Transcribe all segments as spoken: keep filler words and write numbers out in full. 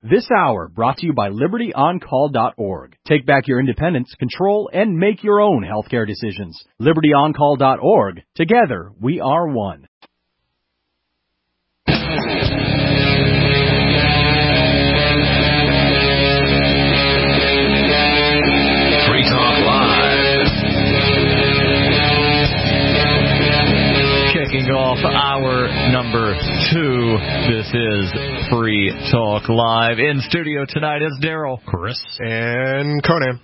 This hour brought to you by Liberty On Call dot org. Take back your independence, control, and make your own healthcare decisions. Liberty On Call dot org. Together, we are one. Free Talk Live. Kicking off hour number two. This is Free Talk Live. In studio tonight is Daryl, Chris, and Conan.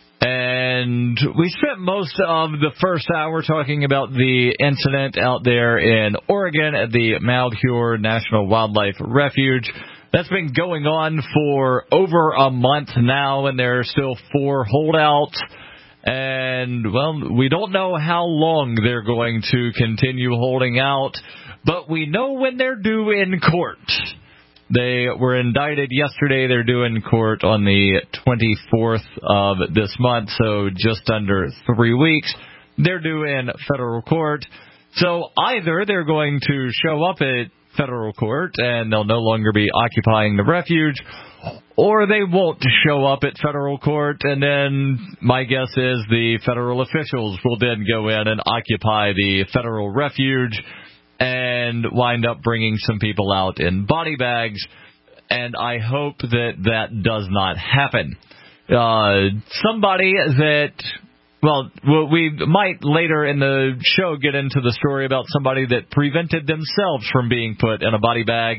And we spent most of the first hour talking about the incident out there in Oregon at the Malheur National Wildlife Refuge. That's been going on for over a month now, and there are still four holdouts. And, well, we don't know how long they're going to continue holding out, but we know when they're due in court. They were indicted yesterday. They're due in court on the twenty-fourth of this month, so just under three weeks. They're due in federal court. So either they're going to show up at federal court and they'll no longer be occupying the refuge, or they won't show up at federal court, and then my guess is the federal officials will then go in and occupy the federal refuge and wind up bringing some people out in body bags, and I hope that that does not happen. Uh, somebody that, well, we might later in the show get into the story about somebody that prevented themselves from being put in a body bag.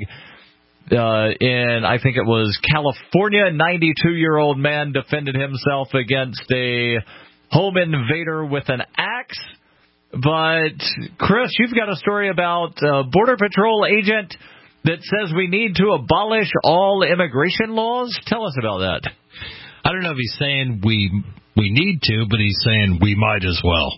Uh, in, I think it was California, a ninety-two-year-old man defended himself against a home invader with an axe. But, Chris, you've got a story about a Border Patrol agent that says we need to abolish all immigration laws. Tell us about that. I don't know if he's saying we we need to, but he's saying we might as well.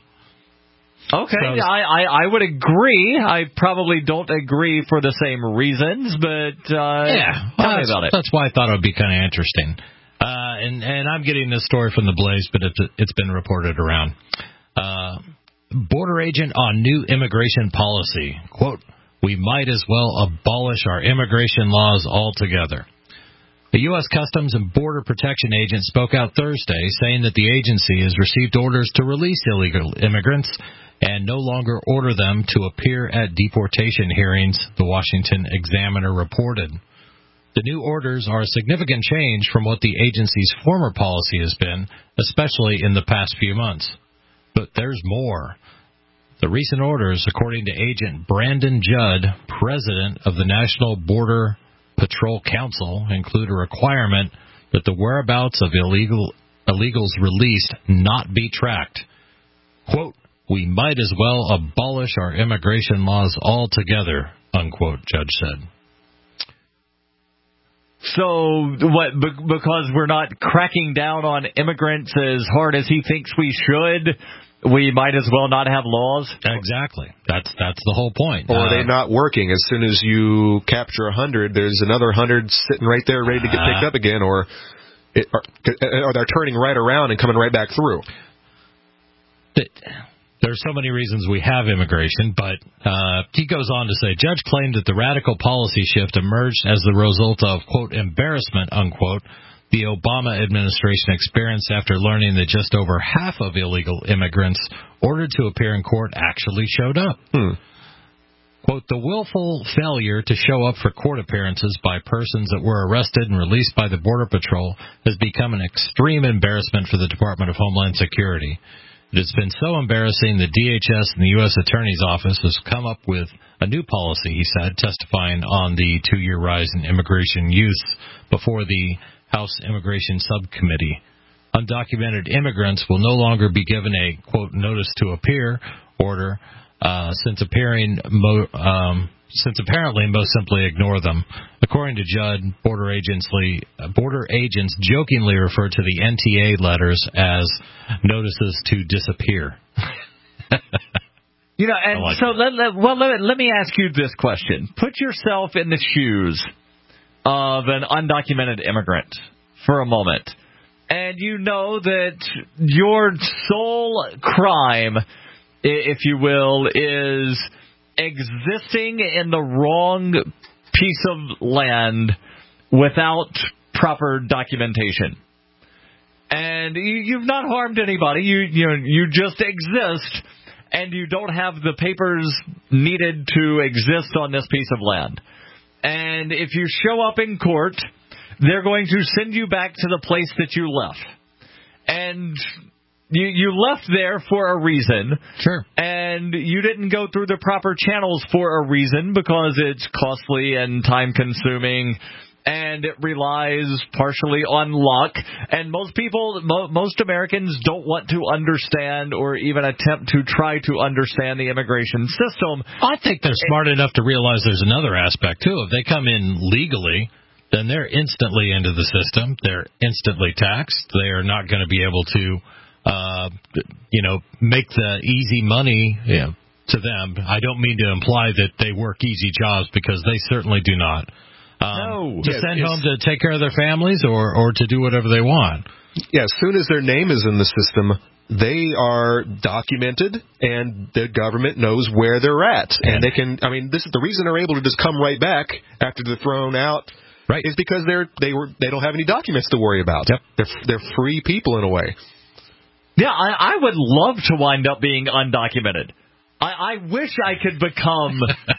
Okay, So, I, I, I would agree. I probably don't agree for the same reasons, but uh, yeah, tell well, me about it. That's why I thought it would be kind of interesting. Uh, and, and I'm getting this story from the Blaze, but it's, it's been reported around. Uh, border agent on new immigration policy. Quote, we might as well abolish our immigration laws altogether. The U S Customs and Border Protection agent spoke out Thursday, saying that the agency has received orders to release illegal immigrants and no longer order them to appear at deportation hearings, the Washington Examiner reported. The new orders are a significant change from what the agency's former policy has been, especially in the past few months. But there's more. The recent orders, according to Agent Brandon Judd, president of the National Border Patrol Council, include a requirement that the whereabouts of illegal illegals released not be tracked. Quote, we might as well abolish our immigration laws altogether, unquote, Judge said. So, what, because we're not cracking down on immigrants as hard as he thinks we should, we might as well not have laws? Exactly. That's that's the whole point. Or are uh, they not working? As soon as you capture a hundred, there's another hundred sitting right there ready to get picked uh, up again, or, it, or, or they're turning right around and coming right back through. It, There's so many reasons we have immigration, but uh, he goes on to say, Judge claimed that the radical policy shift emerged as the result of, quote, embarrassment, unquote, the Obama administration experienced after learning that just over half of illegal immigrants ordered to appear in court actually showed up. Hmm. Quote, the willful failure to show up for court appearances by persons that were arrested and released by the Border Patrol has become an extreme embarrassment for the Department of Homeland Security. It has been so embarrassing that D H S and the U S Attorney's Office has come up with a new policy, he said, testifying on the two-year rise in immigration use before the House Immigration Subcommittee. Undocumented immigrants will no longer be given a, quote, notice to appear order, uh, since appearing, mo- um, since apparently most simply ignore them. According to Judd, border agents, border agents jokingly refer to the N T A letters as notices to disappear. You know, and like so let, let, well, let, let me ask you this question. Put yourself in the shoes of an undocumented immigrant for a moment, and you know that your sole crime, if you will, is existing in the wrong piece of land without proper documentation. And you, you've not harmed anybody. You, you know, you just exist, and you don't have the papers needed to exist on this piece of land. And if you show up in court, they're going to send you back to the place that you left. And you, you left there for a reason. Sure. And you didn't go through the proper channels for a reason, because it's costly and time-consuming, and it relies partially on luck. And most people, mo- most Americans don't want to understand or even attempt to try to understand the immigration system. I think they're smart enough to realize there's another aspect, too. If they come in legally, then they're instantly into the system. They're instantly taxed. They are not going to be able to, uh, you know, make the easy money you know, to them. I don't mean to imply that they work easy jobs, because they certainly do not. Um, no. To yeah, send home to take care of their families or, or to do whatever they want. Yeah, as soon as their name is in the system, they are documented, and the government knows where they're at. And they can, I mean, this is the reason they're able to just come right back after they're thrown out. Right. Is because they're they were they don't have any documents to worry about. Yep. They're they're free people in a way. Yeah, I, I would love to wind up being undocumented. I, I wish I could become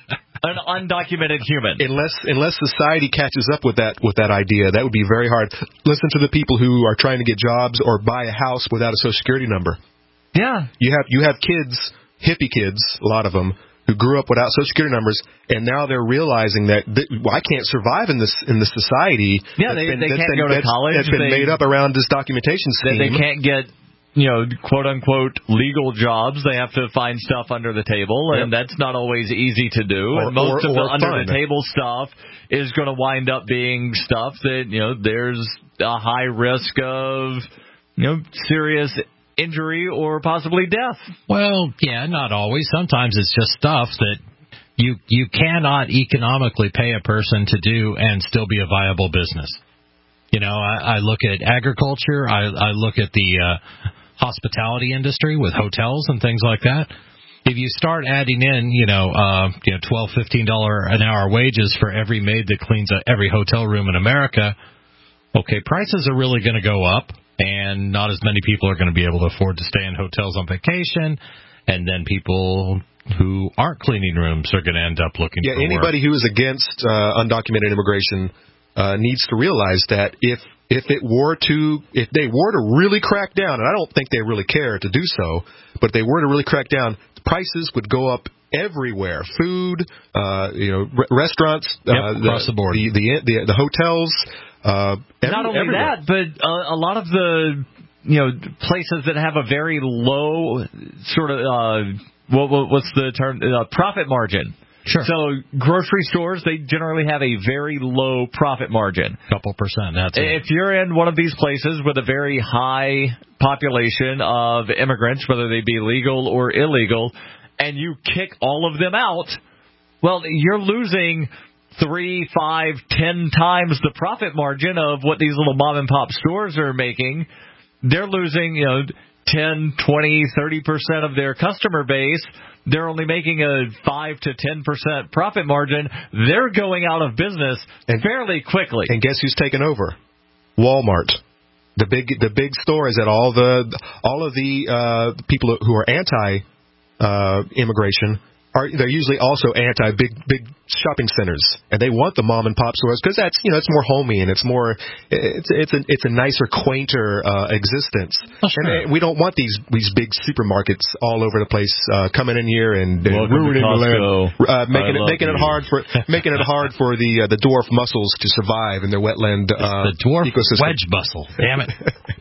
an undocumented human. Unless unless society catches up with that with that idea, that would be very hard. Listen to the people who are trying to get jobs or buy a house without a Social Security number. Yeah. You have you have kids, hippie kids, a lot of them, who grew up without Social Security numbers, and now they're realizing that, that well, I can't survive in this in this society. Yeah, they, been, they can't been, go to that's, college. That's been they, made up around this documentation scheme. They, they can't get, you know, quote unquote legal jobs. They have to find stuff under the table, and yep. that's not always easy to do. Or, and most or, of the or under fun. the table stuff is going to wind up being stuff that, you know, there's a high risk of, you know, serious injury or possibly death. Well, yeah, not always. Sometimes it's just stuff that you you cannot economically pay a person to do and still be a viable business. You know, I, I look at agriculture. I, I look at the uh, hospitality industry with hotels and things like that. If you start adding in, you know, uh, you know, twelve, fifteen dollars an hour wages for every maid that cleans a, every hotel room in America, okay, prices are really going to go up, and not as many people are going to be able to afford to stay in hotels on vacation, and then people who aren't cleaning rooms are going to end up looking yeah, for work. Yeah, anybody who is against uh, undocumented immigration uh, needs to realize that if if it were to if they were to really crack down, and I don't think they really care to do so, but if they were to really crack down, prices would go up everywhere. Food, uh, you know, re- restaurants, yep, uh, across the, the board, the the the, the hotels. Uh, every, Not only everywhere. that, but a, a lot of the, you know, places that have a very low sort of uh, what, what what's the term uh, profit margin. Sure. So grocery stores, they generally have a very low profit margin. Couple percent. That's it. If you're in one of these places with a very high population of immigrants, whether they be legal or illegal, and you kick all of them out, well, you're losing three, five, ten times the profit margin of what these little mom and pop stores are making. They're losing, you know, ten, twenty, thirty percent of their customer base. They're only making a five to ten percent profit margin. They're going out of business and, fairly quickly. And guess who's taken over? Walmart. The big the big stores that all the all of the uh, people who are anti uh, immigration are they're usually also anti big big shopping centers, and they want the mom and pop stores because that's you know it's more homey and it's more it's it's a it's a nicer, quainter uh, existence. Oh, sure. And we don't want these these big supermarkets all over the place uh, coming in here and, and ruining the land, uh, making it making you. it hard for making it hard for the uh, the dwarf mussels to survive in their wetland uh, the dwarf ecosystem. wedge mussel. Damn it.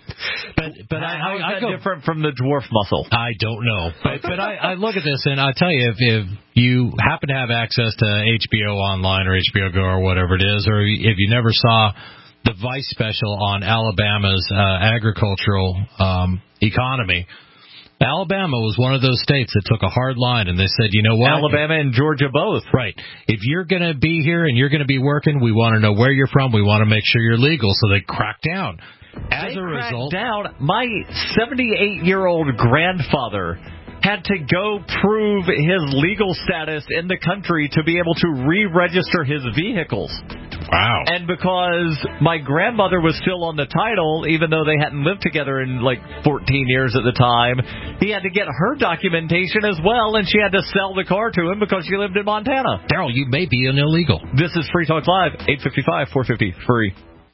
But but I, How is I, I that go different from the dwarf mussel? I don't know, but but I, I look at this and I tell you if, if you happen to have access to H B O Online or H B O Go or whatever it is, or if you never saw the Vice special on Alabama's uh, agricultural um, economy, Alabama was one of those states that took a hard line and they said, you know what? Alabama and Georgia both. Right. If you're going to be here and you're going to be working, we want to know where you're from. We want to make sure you're legal. So they cracked down. As they a result, down. My seventy-eight-year-old grandfather had to go prove his legal status in the country to be able to re-register his vehicles. Wow. And because my grandmother was still on the title, even though they hadn't lived together in like fourteen years at the time, he had to get her documentation as well, and she had to sell the car to him because she lived in Montana. Daryl, you may be an illegal. This is Free Talk Live, eight five five, four five zero, free.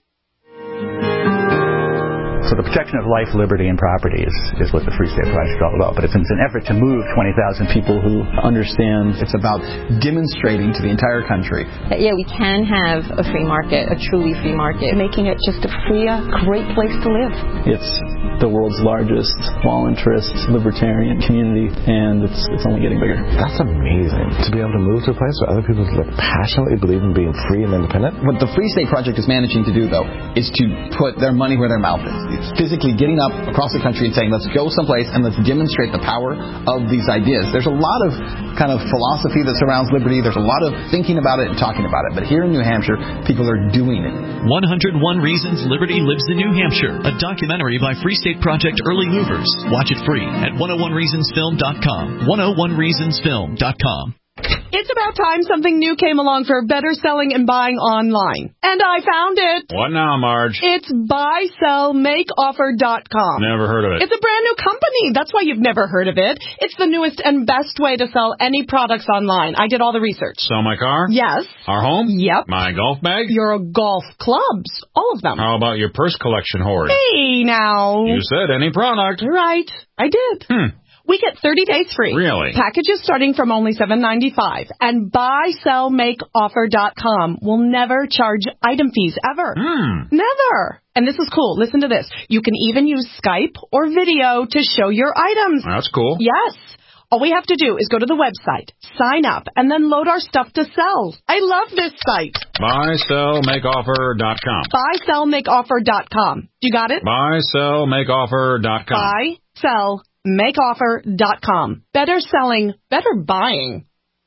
So the protection of life, liberty, and property is, is what the Free State Project is all about. But it's an effort to move twenty thousand people who understand. It's about demonstrating to the entire country that, yeah, we can have a free market, a truly free market, making it just a free, great place to live. It's the world's largest voluntarist libertarian community, and it's it's only getting bigger. That's amazing, to be able to move to a place where other people like, passionately believe in being free and independent. What the Free State Project is managing to do, though, is to put their money where their mouth is. It's physically getting up across the country and saying, let's go someplace and let's demonstrate the power of these ideas. There's a lot of kind of philosophy that surrounds liberty. There's a lot of thinking about it and talking about it. But here in New Hampshire, people are doing it. one hundred one Reasons Liberty Lives in New Hampshire, a documentary by Free State Project Early Movers. Watch it free at one oh one reasons film dot com. one oh one reasons film dot com. It's about time something new came along for better selling and buying online. And I found it. What now, Marge? It's buy sell make offer dot com. Never heard of it. It's a brand new company. That's why you've never heard of it. It's the newest and best way to sell any products online. I did all the research. Sell my car? Yes. Our home? Yep. My golf bag? Your golf clubs. All of them. How about your purse collection hoard? Hey, now. You said any product. Right. I did. Hmm. We get thirty days free. Really? Packages starting from only seven ninety-five. And buy sell make offer dot com will never charge item fees ever. Hmm. Never. And this is cool. Listen to this. You can even use Skype or video to show your items. That's cool. Yes. All we have to do is go to the website, sign up, and then load our stuff to sell. I love this site. buy sell make offer dot com. buy sell make offer dot com. You got it? buy sell make offer dot com. buy sell make offer dot com. Better selling, better buying.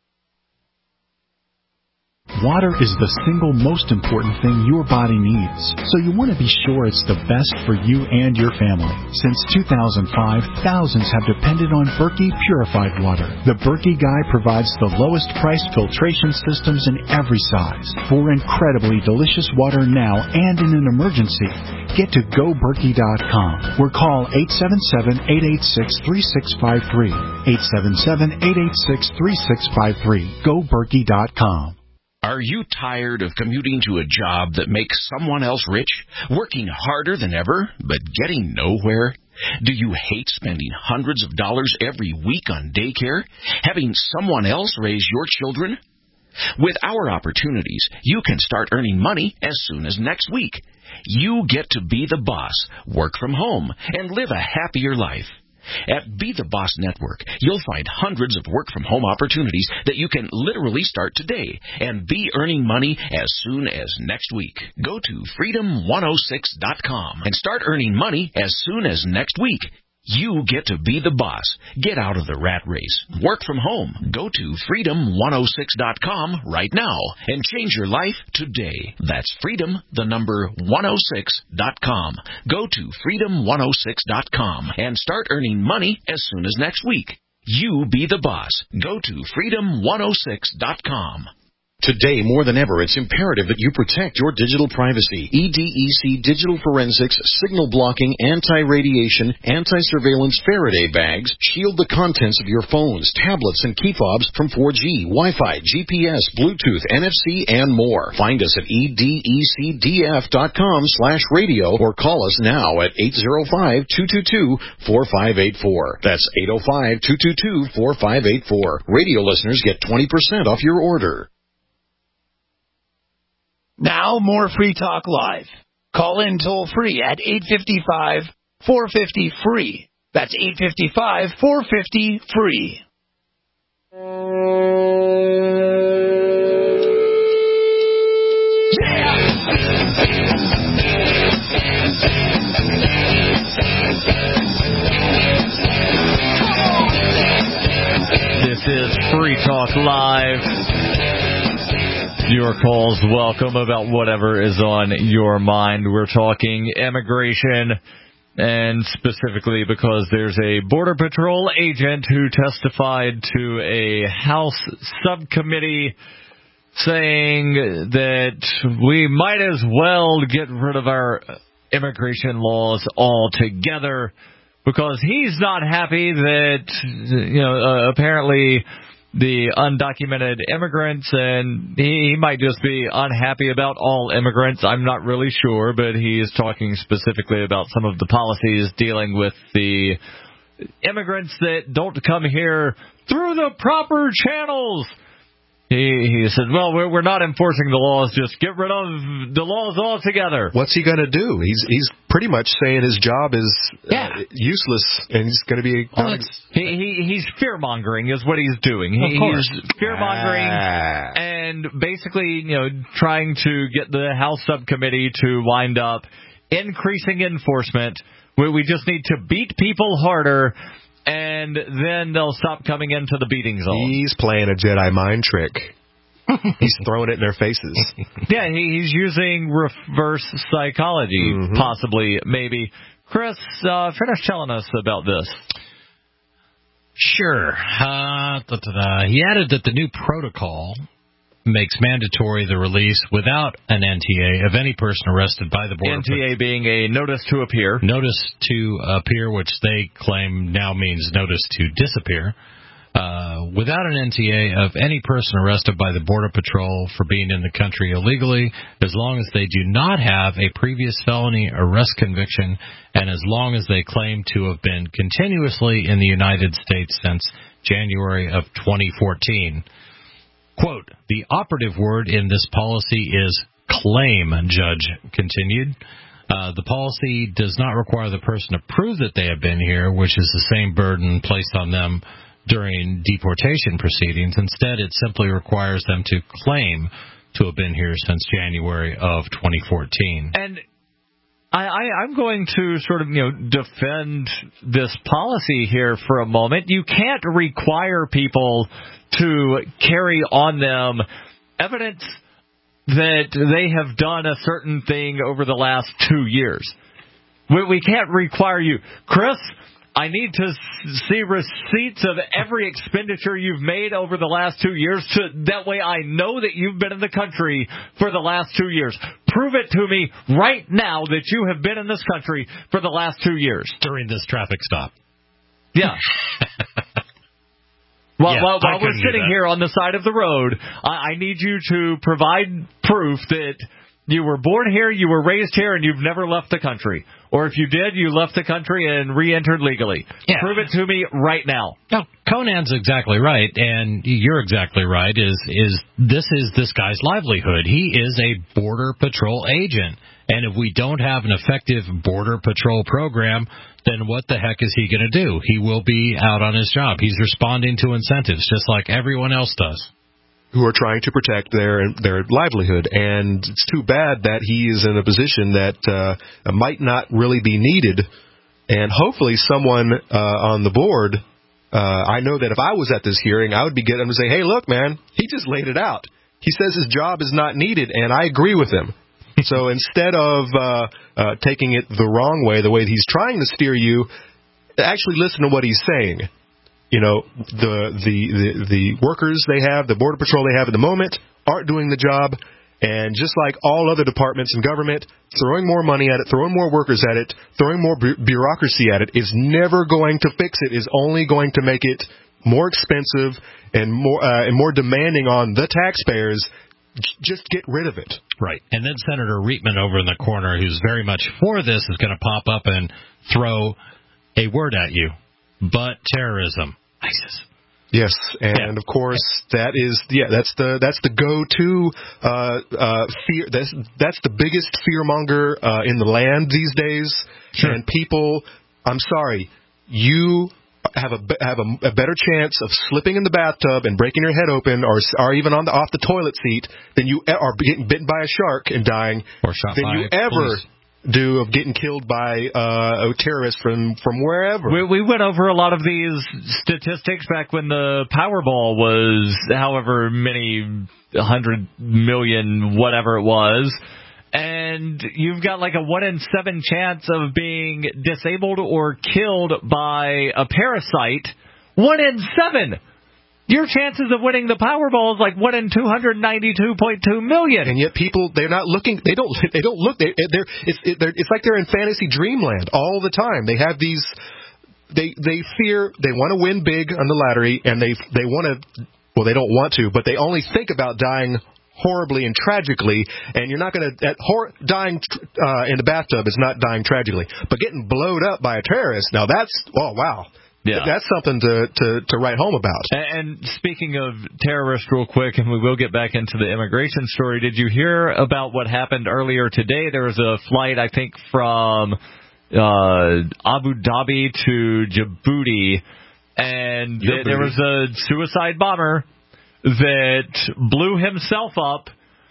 Water is the single most important thing your body needs, so you want to be sure it's the best for you and your family. Since two thousand five, thousands have depended on Berkey purified water. The Berkey Guy provides the lowest priced filtration systems in every size for incredibly delicious water now and in an emergency. Get to go berkey dot com or call eight seven seven, eight eight six, three six five three. eight seven seven, eight eight six, three six five three. go berkey dot com. Are you tired of commuting to a job that makes someone else rich, working harder than ever, but getting nowhere? Do you hate spending hundreds of dollars every week on daycare, having someone else raise your children? With our opportunities, you can start earning money as soon as next week. You get to be the boss, work from home, and live a happier life. At Be the Boss Network, you'll find hundreds of work-from-home opportunities that you can literally start today and be earning money as soon as next week. Go to freedom one oh six dot com and start earning money as soon as next week. You get to be the boss. Get out of the rat race. Work from home. Go to freedom one oh six dot com right now and change your life today. That's freedom, the number one oh six dot com. Go to freedom one oh six dot com and start earning money as soon as next week. You be the boss. Go to freedom one oh six dot com. Today, more than ever, it's imperative that you protect your digital privacy. E D E C Digital Forensics, signal blocking, anti-radiation, anti-surveillance Faraday bags shield the contents of your phones, tablets, and key fobs from four G, Wi-Fi, G P S, Bluetooth, N F C, and more. Find us at E D E C D F dot com slash radio or call us now at eight oh five, two two two, four five eight four. That's eight oh five, two two two, four five eight four. Radio listeners get twenty percent off your order. Now, more Free Talk Live. Call in toll-free at eight five five, four five zero, free. That's eight five five, four five zero, free. This is Free Talk Live. Your calls welcome about whatever is on your mind. We're talking immigration, and specifically because there's a Border Patrol agent who testified to a House subcommittee saying that we might as well get rid of our immigration laws altogether because he's not happy that, you know, uh, apparently the undocumented immigrants, and he, he might just be unhappy about all immigrants. I'm not really sure, but he is talking specifically about some of the policies dealing with the immigrants that don't come here through the proper channels. He, he said, well, we're, we're not enforcing the laws. Just get rid of the laws altogether. What's he going to do? He's he's pretty much saying his job is yeah. uh, useless, and he's going to be... Well, he, he He's fear-mongering is what he's doing. He, he's fear-mongering ah. and basically, you know, trying to get the House subcommittee to wind up increasing enforcement. We, we just need to beat people harder, and then they'll stop coming into the beating zone. He's playing a Jedi mind trick. He's throwing it in their faces. Yeah, he, he's using reverse psychology, mm-hmm. possibly, maybe. Chris, uh, finish telling us about this. Sure. Uh, da, da, da. He added that the new protocol makes mandatory the release without an N T A of any person arrested by the border. N T A being a notice to appear. Notice to appear, which they claim now means notice to disappear. Uh, without an N T A of any person arrested by the Border Patrol for being in the country illegally, as long as they do not have a previous felony arrest conviction, and as long as they claim to have been continuously in the United States since January of twenty fourteen. Quote, the operative word in this policy is claim, Judge continued. Uh, the policy does not require the person to prove that they have been here, which is the same burden placed on them during deportation proceedings. Instead, it simply requires them to claim to have been here since January of twenty fourteen. And I, I, I'm going to sort of, you know, defend this policy here for a moment. You can't require people to carry on them evidence that they have done a certain thing over the last two years. We, we can't require you. Chris, I need to see receipts of every expenditure you've made over the last two years. To, that way I know that you've been in the country for the last two years. Prove it to me right now that you have been in this country for the last two years. During this traffic stop. Yeah. While, yeah, while, while we're sitting here on the side of the road, I, I need you to provide proof that you were born here, you were raised here, and you've never left the country. Or if you did, you left the country and re-entered legally. Yeah. Prove it to me right now. No, Conan's exactly right, and you're exactly right. Is is this is this guy's livelihood? He is a Border Patrol agent, and if we don't have an effective Border Patrol program, then what the heck is he going to do? He will be out on his job. He's responding to incentives, just like everyone else does, who are trying to protect their their livelihood. And it's too bad that he is in a position that uh, might not really be needed. And hopefully someone uh, on the board, uh, I know that if I was at this hearing, I would be getting him to say, hey, look, man, he just laid it out. He says his job is not needed, and I agree with him. So instead of uh, uh, taking it the wrong way, the way he's trying to steer you, actually listen to what he's saying. You know, the, the the the workers they have, the Border Patrol they have at the moment, aren't doing the job. And just like all other departments in government, throwing more money at it, throwing more workers at it, throwing more bu- bureaucracy at it is never going to fix it. Is only going to make it more expensive and more uh, and more demanding on the taxpayers. J- just get rid of it. Right. And then Senator Reitman over in the corner, who's very much for this, is going to pop up and throw a word at you. But terrorism. ISIS. Yes, and yeah. of course that is yeah that's the that's the go-to uh, uh, fear that's that's the biggest fearmonger uh, in the land these days. Sure. And people, I'm sorry, you have a have a, a better chance of slipping in the bathtub and breaking your head open, or or even on the off the toilet seat, than you are getting bitten by a shark and dying, or shot than by you ever. police. do of getting killed by uh, a terrorist from, from wherever. We, we went over a lot of these statistics back when the Powerball was however many hundred million, whatever it was. And you've got like a one in seven chance of being disabled or killed by a parasite. One in seven! your chances of winning the Powerball is like one in two hundred ninety-two point two million. And yet people, they're not looking, they don't, they don't look, they, they're, it's, it, they're, it's like they're in fantasy dreamland all the time. They have these, they, they fear, they want to win big on the lottery, and they, they want to, well, they don't want to, but they only think about dying horribly and tragically, and you're not going to, hor- dying uh, in the bathtub is not dying tragically, but getting blowed up by a terrorist, now that's, oh, wow. Yeah. That's something to, to, to write home about. And, and speaking of terrorists real quick, and we will get back into the immigration story, did you hear about what happened earlier today? There was a flight, I think, from uh, Abu Dhabi to Djibouti, and th- there was a suicide bomber that blew himself up,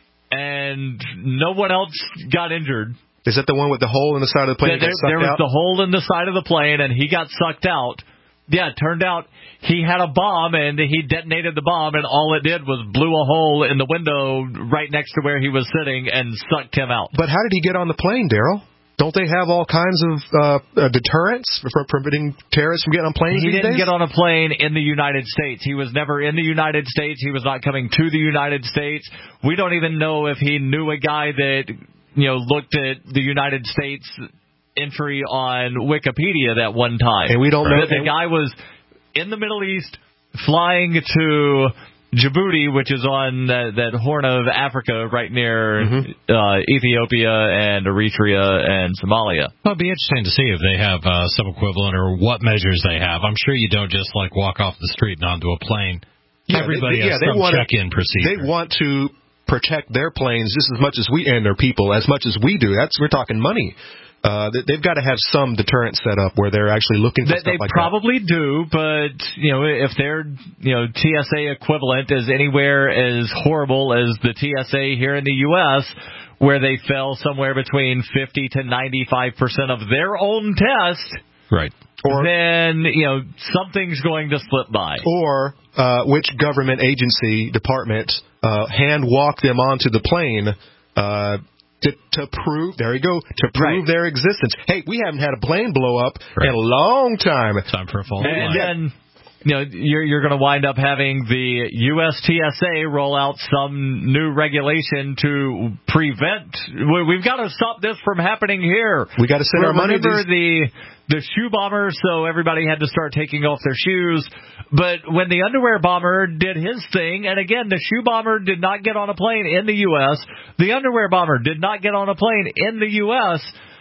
and no one else got injured. Is that the one with the hole in the side of the plane? There, there was out? the hole in the side of the plane, and he got sucked out. Yeah, it turned out he had a bomb, and he detonated the bomb, and all it did was blew a hole in the window right next to where he was sitting and sucked him out. But how did he get on the plane, Daryl? Don't they have all kinds of uh, uh, deterrents for preventing terrorists from getting on planes He these didn't days? get on a plane in the United States. He was never in the United States. He was not coming to the United States. We don't even know if he knew a guy that, you know, looked at the United States entry on Wikipedia that one time. And we don't know. That the guy was in the Middle East flying to Djibouti, which is on that, that Horn of Africa right near mm-hmm. uh, Ethiopia and Eritrea and Somalia. Well, it'd be interesting to see if they have uh, some equivalent or what measures they have. I'm sure you don't just like walk off the street and onto a plane. Yeah, Everybody they, has yeah, some wanna, check-in procedure. They want to protect their planes just as much as we and their people as much as we do. That's we're talking money. Uh, they've got to have some deterrent set up where they're actually looking for they, stuff they like probably that. do, but you know, if their you know T S A equivalent is anywhere as horrible as the T S A here in the U S, where they fell somewhere between fifty to ninety-five percent of their own test, right? Or then you know something's going to slip by. Or uh, which government agency department uh, hand walk them onto the plane. Uh, To, to prove, there you go, to prove right. their existence. Hey, we haven't had a plane blow up right. in a long time. Time for a fall. And then, you know, you're, you're going to wind up having the U S T S A roll out some new regulation to prevent. We've got to stop this from happening here. We got to send our money. Remember the the shoe bomber, so everybody had to start taking off their shoes. But when the underwear bomber did his thing, and again, the shoe bomber did not get on a plane in the U S, the underwear bomber did not get on a plane in the U S,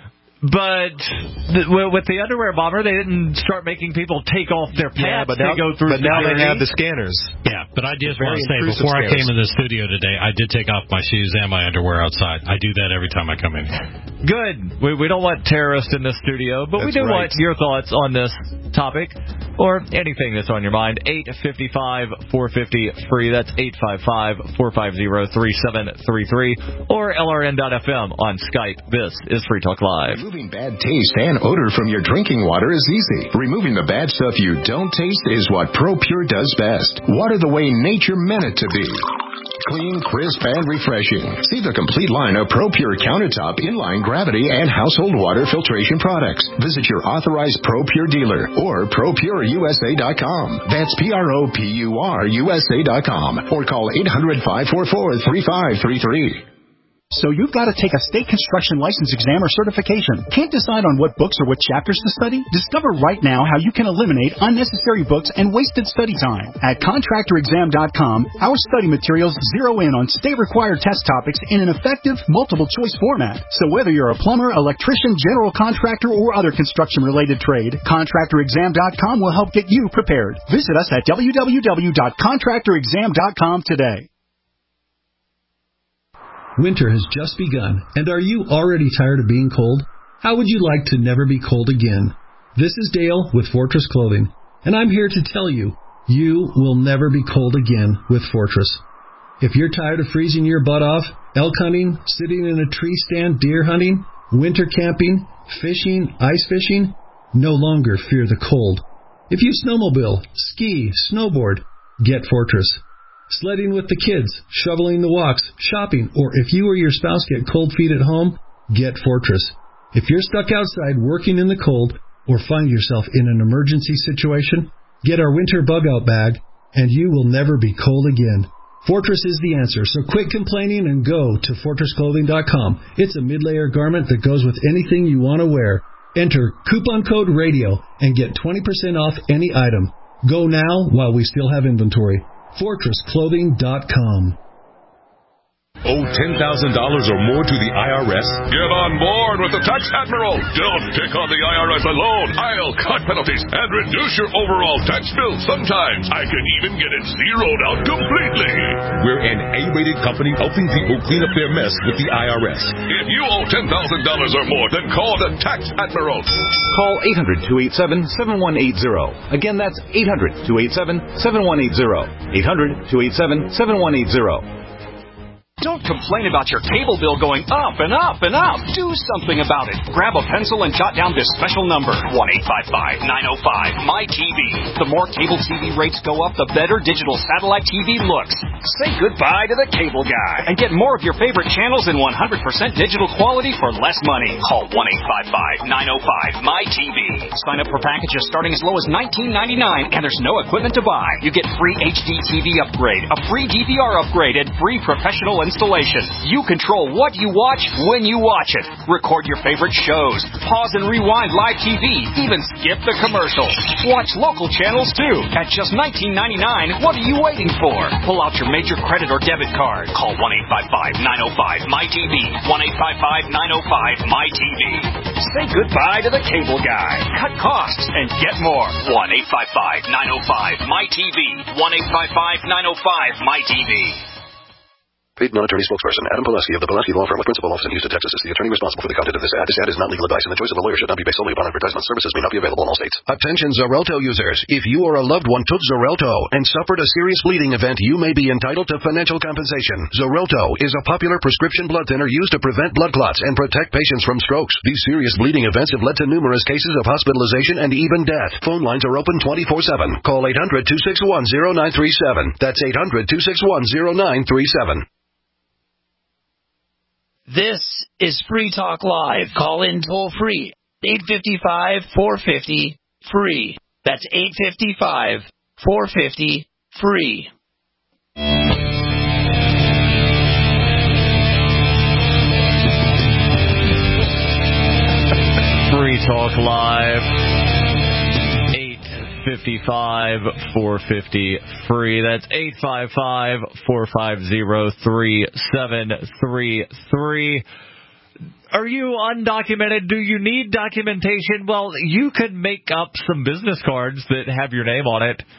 but th- with the underwear bomber, they didn't start making people take off their pants yeah, but now, to go through But now they have the scanners. Yeah, but I just want to say, before scanners. I came in the studio today, I did take off my shoes and my underwear outside. I do that every time I come in here. Good. We, we don't want terrorists in the studio, but that's we do right. want your thoughts on this topic or anything that's on your mind. eight five five, four five zero, free. That's eight five five, four five zero, three seven three three or L R N dot F M on Skype. This is Free Talk Live. Removing bad taste and odor from your drinking water is easy. Removing the bad stuff you don't taste is what ProPure does best. Water the way nature meant it to be. Clean, crisp, and refreshing. See the complete line of ProPure countertop, inline gravity, and household water filtration products. Visit your authorized ProPure dealer or Pro Pure U S A dot com. That's P R O P U R U S A dot com or call eight hundred, five four four, three five three three. So you've got to take a state construction license exam or certification. Can't decide on what books or what chapters to study? Discover right now how you can eliminate unnecessary books and wasted study time. At contractor exam dot com, our study materials zero in on state-required test topics in an effective, multiple-choice format. So whether you're a plumber, electrician, general contractor, or other construction-related trade, contractor exam dot com will help get you prepared. Visit us at w w w dot contractor exam dot com today. Winter has just begun, and are you already tired of being cold? How would you like to never be cold again? This is Dale with Fortress Clothing, and I'm here to tell you, you will never be cold again with Fortress. If you're tired of freezing your butt off, elk hunting, sitting in a tree stand, deer hunting, winter camping, fishing, ice fishing, no longer fear the cold. If you snowmobile, ski, snowboard, get Fortress. Sledding with the kids, shoveling the walks, shopping, or if you or your spouse get cold feet at home, get Fortress. If you're stuck outside working in the cold or find yourself in an emergency situation, get our winter bug out bag, and you will never be cold again. Fortress is the answer, so quit complaining and go to fortress clothing dot com. It's a mid-layer garment that goes with anything you want to wear. Enter coupon code RADIO and get twenty percent off any item. Go now while we still have inventory. fortress clothing dot com. Owe ten thousand dollars or more to the I R S? Get on board with the Tax Admiral. Don't take on the I R S alone. I'll cut penalties and reduce your overall tax bill. Sometimes I can even get it zeroed out completely. We're an A-rated company helping people clean up their mess with the I R S. If you owe ten thousand dollars or more, then call the Tax Admiral. Call eight hundred, two eight seven, seven one eight zero. Again, that's eight hundred, two eight seven, seven one eight zero. eight hundred, two eight seven, seven one eight zero. Don't complain about your cable bill going up and up and up. Do something about it. Grab a pencil and jot down this special number, one eight five five, nine oh five, M Y T V. The more cable T V rates go up, the better digital satellite T V looks. Say goodbye to the cable guy and get more of your favorite channels in one hundred percent digital quality for less money. Call one eight five five, nine oh five, M Y T V. Sign up for packages starting as low as nineteen ninety-nine, and there's no equipment to buy. You get free H D T V upgrade, a free D V R upgrade, and free professional installation. You control what you watch when you watch it. Record your favorite shows. Pause and rewind live T V. Even skip the commercials. Watch local channels too. At just nineteen ninety-nine, what are you waiting for? Pull out your major credit or debit card. Call one eight five five, nine oh five, M Y T V. one eight five five, nine oh five, M Y T V. Say goodbye to the cable guy. Cut costs and get more. one eight five five, nine oh five, M Y T V. one eight five five, nine oh five, M Y T V. Paid non-attorney spokesperson Adam Pulaski of the Pulaski Law Firm with principal office in Houston, Texas is the attorney responsible for the content of this ad. This ad is not legal advice, and the choice of a lawyer should not be based solely upon advertisement. Services may not be available in all states. Attention Xarelto users. If you or a loved one took Xarelto and suffered a serious bleeding event, you may be entitled to financial compensation. Xarelto is a popular prescription blood thinner used to prevent blood clots and protect patients from strokes. These serious bleeding events have led to numerous cases of hospitalization and even death. Phone lines are open twenty-four seven. Call eight hundred, two six one, zero nine three seven. That's eight hundred, two six one, zero nine three seven. This is Free Talk Live. Call in toll free. eight five five, four five zero, free. That's eight five five, four five zero, free. Free Talk Live. eight five five, four five zero, free. That's eight five five, four five zero, three seven three three. Are you undocumented? Do you need documentation? Well, you could make up some business cards that have your name on it.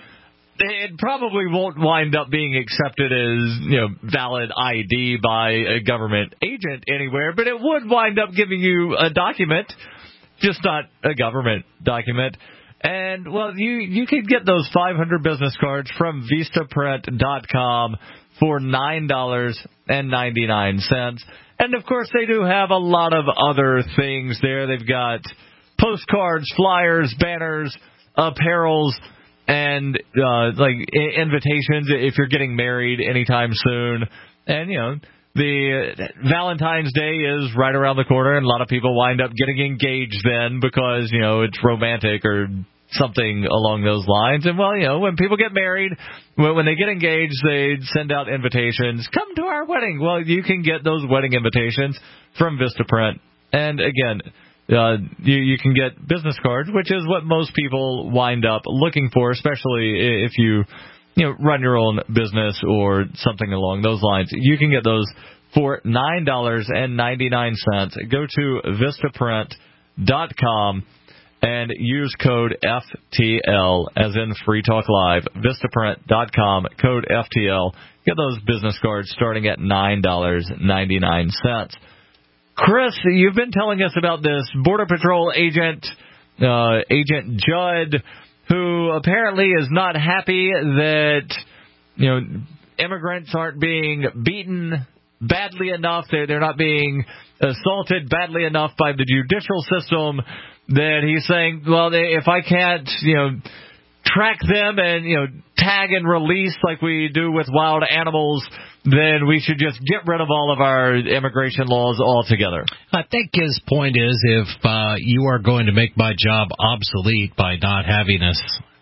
It probably won't wind up being accepted as, you know, valid I D by a government agent anywhere, but it would wind up giving you a document, just not a government document. And, well, you, you could get those five hundred business cards from Vistaprint dot com for nine dollars and ninety-nine cents. And, of course, they do have a lot of other things there. They've got postcards, flyers, banners, apparels, and, uh, like, invitations if you're getting married anytime soon. And, you know, the Valentine's Day is right around the corner, and a lot of people wind up getting engaged then because, you know, it's romantic or something along those lines. And, well, you know, when people get married, when they get engaged, they send out invitations. Come to our wedding. Well, you can get those wedding invitations from Vistaprint. And, again, uh, you, you can get business cards, which is what most people wind up looking for, especially if you, you know, run your own business or something along those lines. You can get those for nine dollars and ninety-nine cents. Go to Vistaprint dot com and use code F T L, as in Free Talk Live. Vistaprint dot com, code F T L. Get those business cards starting at nine dollars and ninety-nine cents. Chris, you've been telling us about this Border Patrol agent, uh, Agent Judd, who apparently is not happy that, you know, immigrants aren't being beaten badly enough. They're, they're not being assaulted badly enough by the judicial system, that he's saying, well, they, if I can't, you know, track them and, you know, tag and release like we do with wild animals, then we should just get rid of all of our immigration laws altogether. I think his point is, if uh, you are going to make my job obsolete by not having us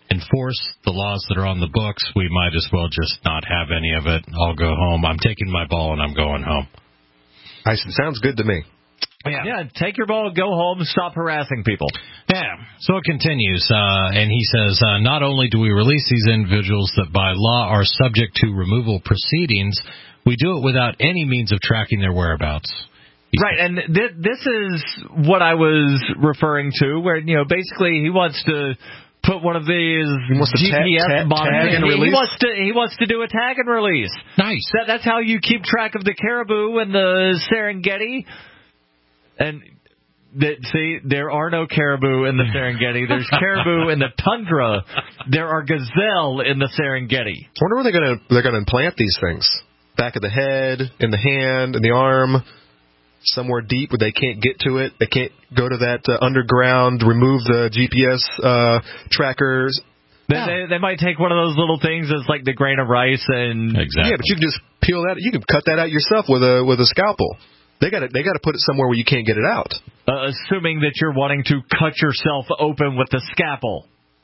enforce the laws that are on the books, we might as well just not have any of it. I'll go home. I'm taking my ball and I'm going home. I sounds good to me. Yeah. yeah, take your ball, go home, stop harassing people. Yeah, so it continues, uh, and he says, uh, not only do we release these individuals that by law are subject to removal proceedings, we do it without any means of tracking their whereabouts. He's right, and th- this is what I was referring to, where, you know, basically he wants to put one of these G P S ta- ta- monitors. tag and he, release? he wants to he wants to do a tag and release. Nice. That, that's how you keep track of the caribou and the Serengeti. And that, see, there are no caribou in the Serengeti. There's caribou in the tundra. There are gazelle in the Serengeti. I wonder where they're going to they're going to implant these things. Back of the head, in the hand, in the arm, somewhere deep where they can't get to it. They can't go to that uh, underground, remove the G P S uh, trackers. They, they, they might take one of those little things that's like the grain of rice and exactly. Yeah, but you can just peel that. You can cut that out yourself with a with a scalpel. They got to they got to put it somewhere where you can't get it out. Uh, assuming that you're wanting to cut yourself open with the scalpel.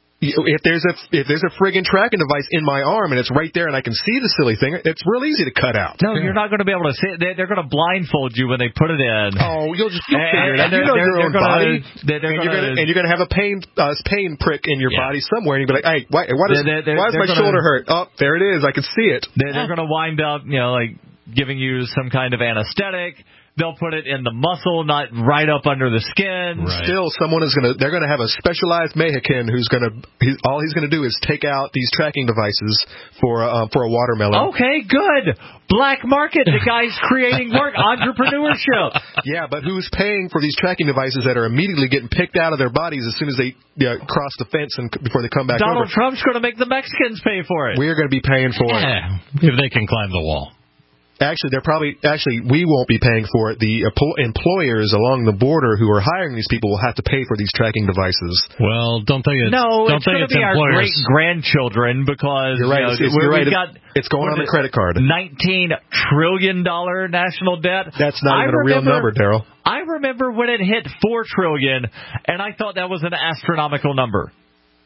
If there's a if there's a friggin' tracking device in my arm and it's right there and I can see the silly thing, it's real easy to cut out. No, you're not going to be able to see it. They, they're going to blindfold you when they put it in. Oh, you'll just you'll and, figure it out. You know your own gonna, body, they're, they're and, gonna, you're gonna, and you're going to have a pain uh, pain prick in your yeah. body somewhere, and you'll be like, hey, why, why does, they're, they're, why does they're my gonna, shoulder hurt? Oh, there it is. I can see it. They're, they're going to wind up, you know, like giving you some kind of anesthetic. They'll put it in the muscle, not right up under the skin. Right. Still, someone is going to, they're going to have a specialized Mexican who's going to, he, all he's going to do is take out these tracking devices for, uh, for a watermelon. Okay, good. Black market. The guy's creating work. Entrepreneurship. Yeah, but who's paying for these tracking devices that are immediately getting picked out of their bodies as soon as they you know, cross the fence and before they come back Donald over? Trump's going to make the Mexicans pay for it. We're going to be paying for yeah, it. If they can climb the wall. Actually, they're probably actually we won't be paying for it. The employers along the border who are hiring these people will have to pay for these tracking devices. Well, don't think it's no, don't it's think going to it's be employers. our great grandchildren because you're right. You know, it's, it's, you're right. Got, it's going on the credit card. Nineteen trillion dollar national debt. That's not even I a real remember, number, Daryl. I remember when it hit four trillion, and I thought that was an astronomical number.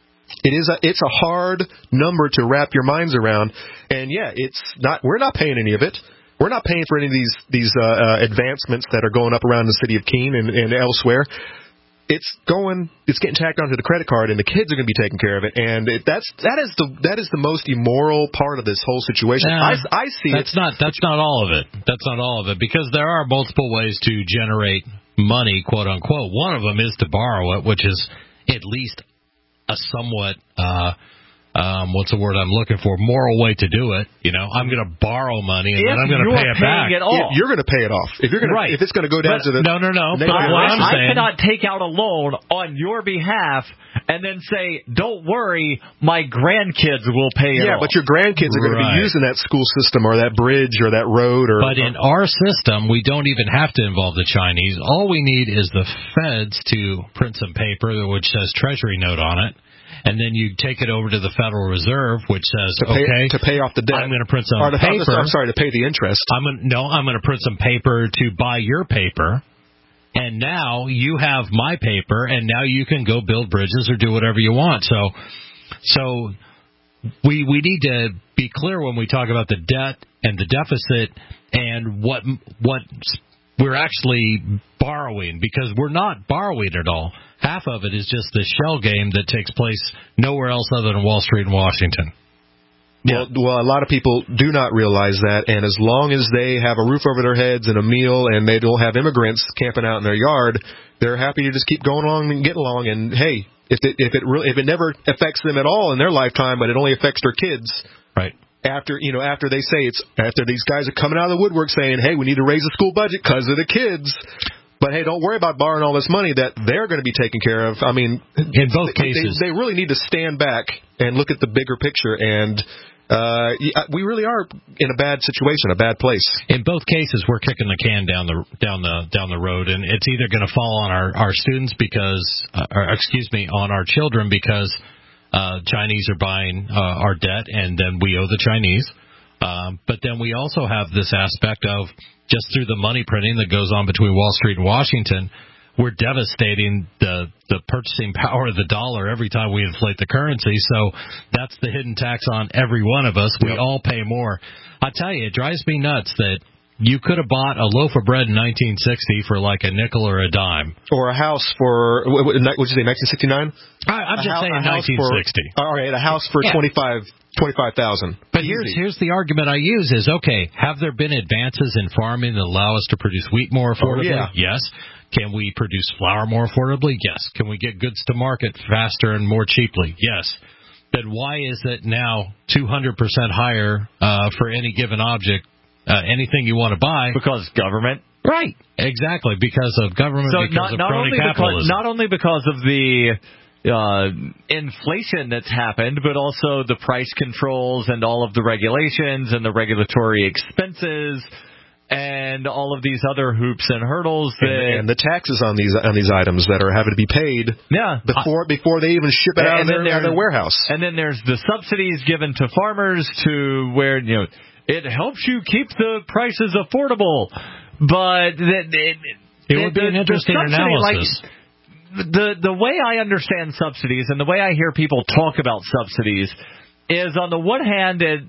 It is a it's a hard number to wrap your minds around, and yeah, it's not. We're not paying any of it. We're not paying for any of these these uh, uh, advancements that are going up around the city of Keene and, and elsewhere. It's going, it's getting tacked onto the credit card, and the kids are going to be taking care of it. And it, that's that is the that is the most immoral part of this whole situation. Nah, I, I see that's it. not that's not all of it. That's not all of it because there are multiple ways to generate money, quote unquote. One of them is to borrow it, which is at least a somewhat. Uh, Um, what's the word I'm looking for? Moral way to do it. You know, I'm going to borrow money and if then I'm going to pay it back. It off. You're going to pay it off. If you're going right. to, if it's going to go down but, to the no, no, no. But what I'm I, saying, I cannot take out a loan on your behalf and then say, "Don't worry, my grandkids will pay it." Yeah, off. but your grandkids are going right. to be using that school system or that bridge or that road. Or but in our system, we don't even have to involve the Chinese. All we need is the feds to print some paper which says Treasury note on it. And then you take it over to the Federal Reserve, which says, to pay, okay, to pay off the debt. I'm going to print some or to, paper. I'm sorry, to pay the interest. I'm gonna, no, I'm going to print some paper to buy your paper. And now you have my paper, and now you can go build bridges or do whatever you want. So, so we we need to be clear when we talk about the debt and the deficit and what what we're actually borrowing, because we're not borrowing at all. Half of it is just the shell game that takes place nowhere else other than Wall Street and Washington. Yeah. Well, well, a lot of people do not realize that, and as long as they have a roof over their heads and a meal and they don't have immigrants camping out in their yard, they're happy to just keep going along and get along. And, hey, if it, if it, really, if it never affects them at all in their lifetime, but it only affects their kids. Right. After, you know, after they say it's, after these guys are coming out of the woodwork saying, hey, we need to raise the school budget because of the kids. But, hey, don't worry about borrowing all this money that they're going to be taken care of. I mean, in both they, cases, they, they really need to stand back and look at the bigger picture. And uh, we really are in a bad situation, a bad place. In both cases, we're kicking the can down the down the down the road, and it's either going to fall on our, our students because, uh, or excuse me, on our children because uh, Chinese are buying uh, our debt, and then we owe the Chinese. Um, but then we also have this aspect of, just through the money printing that goes on between Wall Street and Washington, we're devastating the the purchasing power of the dollar every time we inflate the currency. So that's the hidden tax on every one of us. We yep. all pay more. I tell you, it drives me nuts that you could have bought a loaf of bread in nineteen sixty for like a nickel or a dime. Or a house for, what did you say, nineteen sixty-nine? I'm just a saying a nineteen sixty. For, all right, a house for yeah. twenty-five thousand. But here's here's the argument I use is, okay, have there been advances in farming that allow us to produce wheat more affordably? Oh, yeah. Yes. Can we produce flour more affordably? Yes. Can we get goods to market faster and more cheaply? Yes. Then why is it now two hundred percent higher uh, for any given object, uh, anything you want to buy? Because government. Right. Exactly. Because of government, so because not, of not crony only capitalism. Because, not only because of the uh, inflation that's happened, but also the price controls and all of the regulations and the regulatory expenses and all of these other hoops and hurdles that, and, and the taxes on these on these items that are having to be paid yeah. before before they even ship it out of their, out of their warehouse. And then there's the subsidies given to farmers to where, you know, it helps you keep the prices affordable. But it, it, it would be the, an interesting the subsidy, analysis. Like, the the way I understand subsidies and the way I hear people talk about subsidies is, on the one hand, it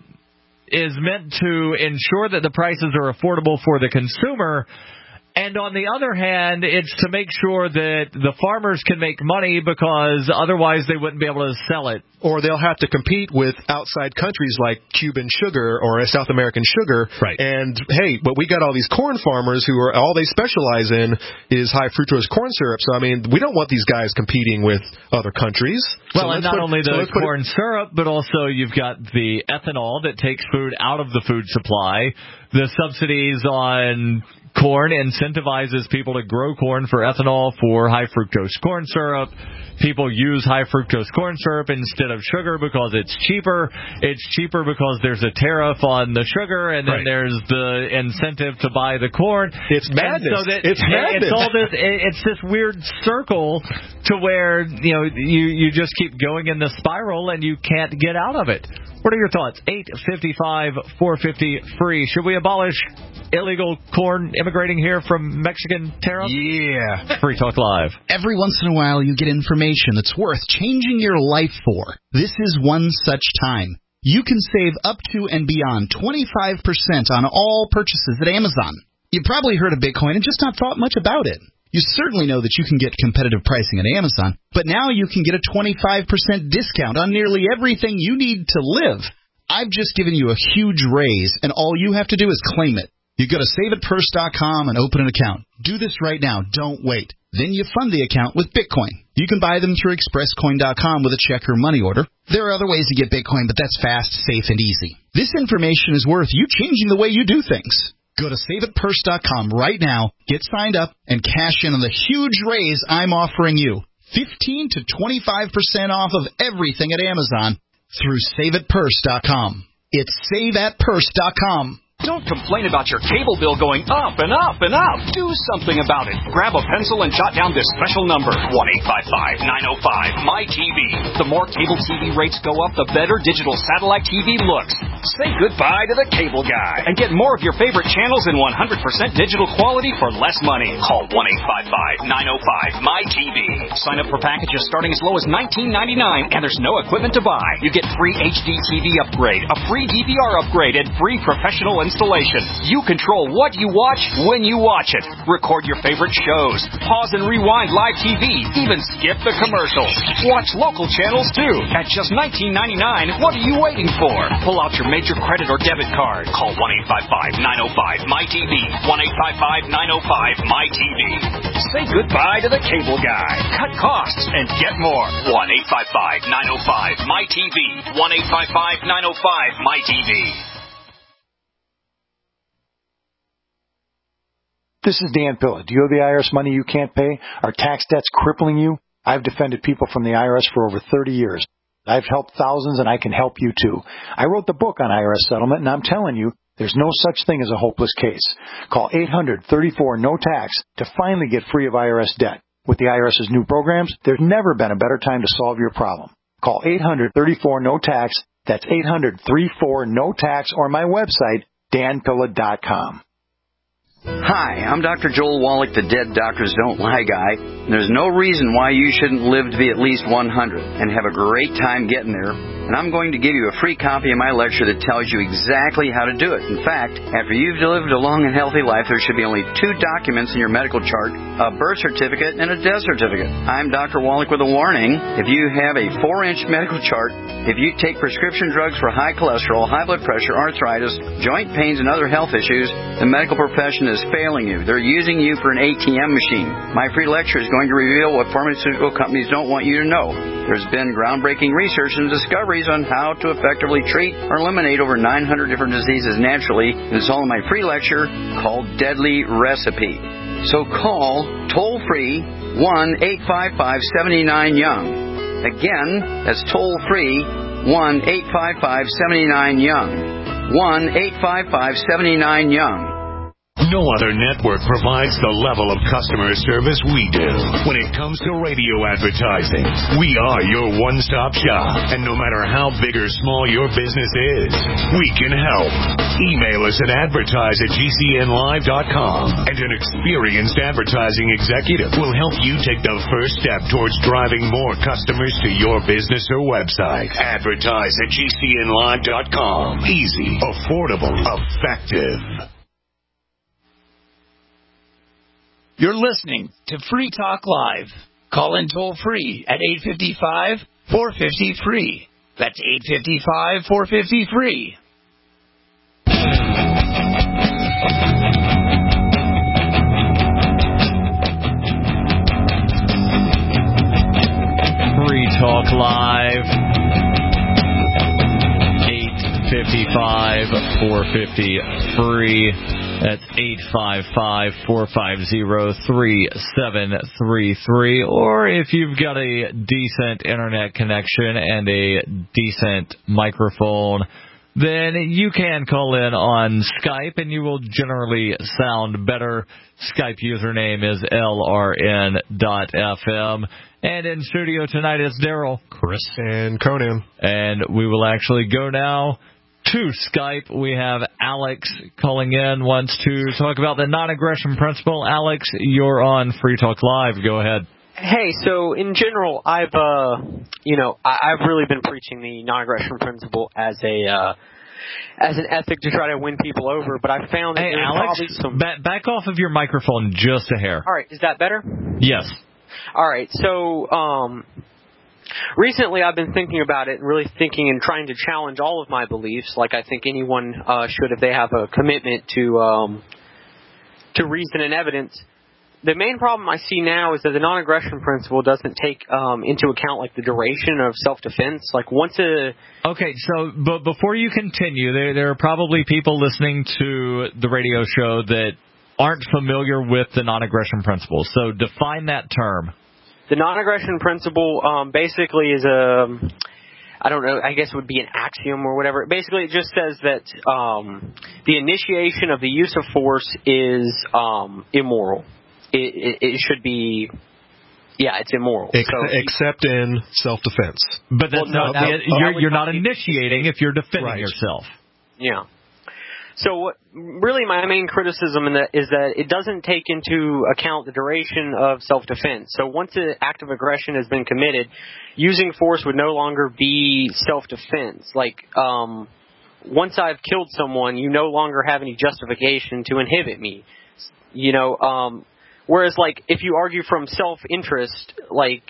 is meant to ensure that the prices are affordable for the consumer, and on the other hand, it's to make sure that the farmers can make money, because otherwise they wouldn't be able to sell it. Or they'll have to compete with outside countries like Cuban sugar or South American sugar. Right. And, hey, but we got all these corn farmers who are, all they specialize in is high fructose corn syrup. So, I mean, we don't want these guys competing with other countries. Well, so and not put, only the so corn syrup, but also you've got the ethanol that takes food out of the food supply. The subsidies on corn incentivizes people to grow corn for ethanol for high fructose corn syrup. People use high fructose corn syrup instead of sugar because it's cheaper. It's cheaper because there's a tariff on the sugar, and then right. there's the incentive to buy the corn. It's madness. So that, it's madness. It's all this. It's this weird circle to where, you know, you you just keep going in the spiral and you can't get out of it. What are your thoughts? eight five five, four five zero, free. Should we abolish illegal corn immigrating here from Mexican tariffs? Yeah. Free Talk Live. Every once in a while you get information that's worth changing your life for. This is one such time. You can save up to and beyond twenty-five percent on all purchases at Amazon. You've probably heard of Bitcoin and just not thought much about it. You certainly know that you can get competitive pricing at Amazon, but now you can get a twenty-five percent discount on nearly everything you need to live. I've just given you a huge raise, and all you have to do is claim it. You go to save it purse dot com and open an account. Do this right now. Don't wait. Then you fund the account with Bitcoin. You can buy them through express coin dot com with a check or money order. There are other ways to get Bitcoin, but that's fast, safe, and easy. This information is worth you changing the way you do things. Go to save it purse dot com right now, get signed up, and cash in on the huge raise I'm offering you. fifteen to twenty-five percent off of everything at Amazon through save it purse dot com. It's save at purse dot com. Don't complain about your cable bill going up and up and up. Do something about it. Grab a pencil and jot down this special number, one eight five five, nine oh five, M Y T V. The more cable T V rates go up, the better digital satellite T V looks. Say goodbye to the cable guy and get more of your favorite channels in one hundred percent digital quality for less money. Call one eight five five, nine oh five, M Y T V. Sign up for packages starting as low as nineteen ninety-nine, and there's no equipment to buy. You get free H D T V upgrade, a free D V R upgrade, and free professional installation. You control what you watch when you watch it. Record your favorite shows. Pause and rewind live T V. Even skip the commercials. Watch local channels too. At just nineteen ninety-nine, what are you waiting for? Pull out your major credit or debit card. Call one eight five five, nine oh five, M Y T V. one eight five five, nine oh five, M Y T V. Say goodbye to the cable guy. Cut costs and get more. one eight five five, nine oh five, M Y T V. one eight five five, nine oh five, M Y T V. This is Dan Pilla. Do you owe the I R S money you can't pay? Are tax debts crippling you? I've defended people from the I R S for over thirty years. I've helped thousands, and I can help you too. I wrote the book on I R S settlement, and I'm telling you, there's no such thing as a hopeless case. Call eight hundred, thirty-four, no tax to finally get free of I R S debt. With the IRS's new programs, there's never been a better time to solve your problem. Call eight hundred, thirty-four, no tax. That's eight hundred, thirty-four, no tax, or my website, dan pilla dot com. Hi, I'm Doctor Joel Wallach, the Dead Doctors Don't Lie guy. And there's no reason why you shouldn't live to be at least one hundred and have a great time getting there. And I'm going to give you a free copy of my lecture that tells you exactly how to do it. In fact, after you've lived a long and healthy life, there should be only two documents in your medical chart, a birth certificate and a death certificate. I'm Doctor Wallach with a warning. If you have a four-inch medical chart, if you take prescription drugs for high cholesterol, high blood pressure, arthritis, joint pains, and other health issues, the medical profession is failing you. They're using you for an A T M machine. My free lecture is going to reveal what pharmaceutical companies don't want you to know. There's been groundbreaking research and discoveries on how to effectively treat or eliminate over nine hundred different diseases naturally. It's all in my free lecture called Deadly Recipe. So call toll-free one eight five five, seven nine, young. Again, that's toll-free one eight five five, seven nine, young. one eight five five, seven nine, young. No other network provides the level of customer service we do. When it comes to radio advertising, we are your one-stop shop. And no matter how big or small your business is, we can help. Email us at advertise at G C N live dot com, and an experienced advertising executive will help you take the first step towards driving more customers to your business or website. Advertise at G C N live dot com. Easy, affordable, effective. You're listening to Free Talk Live. Call in toll free at eight five five, four five zero, free. That's eight five five, four five zero, free. Free Talk Live. eight five five, four five zero, free. That's eight five five, four five zero, three seven three three. Or if you've got a decent internet connection and a decent microphone, then you can call in on Skype and you will generally sound better. Skype username is L R N dot F M. And in studio tonight is Daryl, Chris, and Conan. And we will actually go now to Skype. We have Alex calling in, wants to talk about the non-aggression principle. Alex, you're on Free Talk Live. Go ahead. Hey, so in general, I've, uh, you know, I, I've really been preaching the non-aggression principle as a, uh, as an ethic to try to win people over, but I found that hey, there's Alex, probably some... Back, back off of your microphone just a hair. All right, is that better? Yes. All right, so, um... recently, I've been thinking about it and really thinking and trying to challenge all of my beliefs, like I think anyone uh, should if they have a commitment to um, to reason and evidence. The main problem I see now is that the non-aggression principle doesn't take um, into account like the duration of self-defense. Like once a okay, so but before you continue, there there are probably people listening to the radio show that aren't familiar with the non-aggression principle. So define that term. The non-aggression principle um, basically is a, I don't know, I guess it would be an axiom or whatever. Basically, it just says that um, the initiation of the use of force is um, immoral. It, it, it should be, yeah, it's immoral. Ex- so, except in self-defense. But that's well, no, not, that, you're, that you're not initiating if you're defending right. yourself. Yeah. So what, really my main criticism in that is that it doesn't take into account the duration of self-defense. So once an act of aggression has been committed, using force would no longer be self-defense. Like, um, once I've killed someone, you no longer have any justification to inhibit me. You know, um, whereas like if you argue from self-interest, like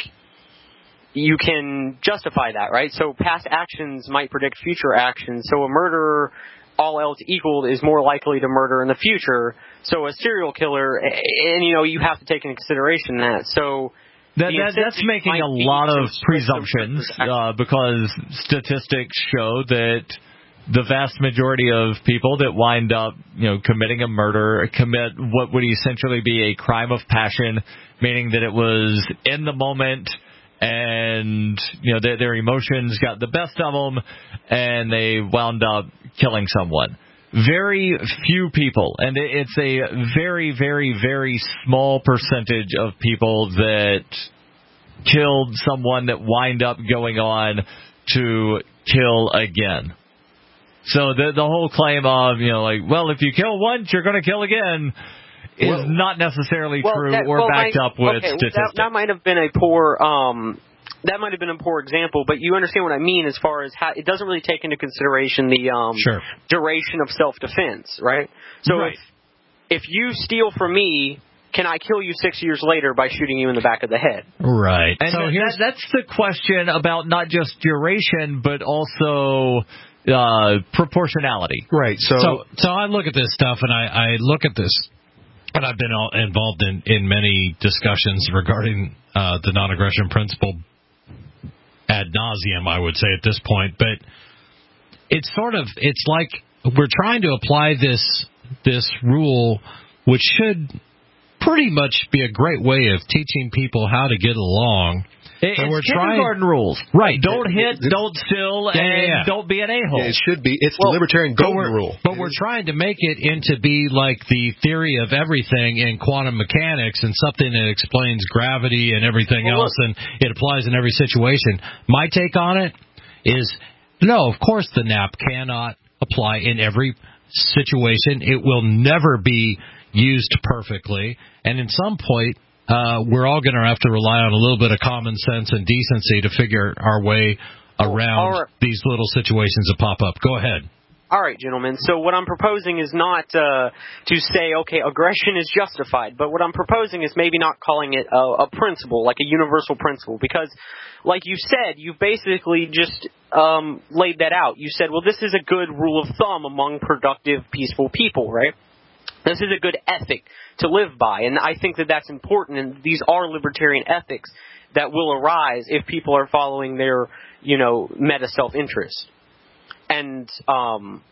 you can justify that, right? So past actions might predict future actions. So a murderer, all else equal, is more likely to murder in the future. So a serial killer, and you know, you have to take into consideration that. So that, that that's making a lot of presumptions uh, because statistics show that the vast majority of people that wind up, you know, committing a murder commit what would essentially be a crime of passion, meaning that it was in the moment. And, you know, their, their emotions got the best of them, and they wound up killing someone. Very few people, and it's a very, very, very small percentage of people that killed someone that wind up going on to kill again. So the the whole claim of, you know, like, well, if you kill once, you're going to kill again, is well, not necessarily well, true that, or well, backed my, up with okay, statistics. That, that might have been a poor. Um, that might have been a poor example, but you understand what I mean as far as how it doesn't really take into consideration the um, sure. duration of self-defense, right? So right. if if you steal from me, can I kill you six years later by shooting you in the back of the head? Right. And so that, here's that, that's the question about not just duration, but also uh, proportionality. Right. So, so, so I look at this stuff, and I, I look at this, and I've been all involved in, in many discussions regarding uh, the non-aggression principle ad nauseum, I would say at this point. But it's sort of, it's like we're trying to apply this this rule, which should pretty much be a great way of teaching people how to get along. It's and we're kindergarten trying, rules. Right. Don't hit, it, it, don't steal, yeah, and yeah, yeah. don't be an a-hole. Yeah, it should be. It's well, the libertarian golden but rule. But we're trying to make it into be like the theory of everything in quantum mechanics and something that explains gravity and everything well, else, and it applies in every situation. My take on it is, no, of course the N A P cannot apply in every situation. It will never be used perfectly, and in some point, uh, we're all going to have to rely on a little bit of common sense and decency to figure our way around right. these little situations that pop up. Go ahead. All right, gentlemen. So what I'm proposing is not uh, to say, okay, aggression is justified, but what I'm proposing is maybe not calling it a, a principle, like a universal principle, because, like you said, you basically just um, laid that out. You said, well, this is a good rule of thumb among productive, peaceful people, right? This is a good ethic to live by, and I think that that's important, and these are libertarian ethics that will arise if people are following their, you know, meta self-interest. And, um,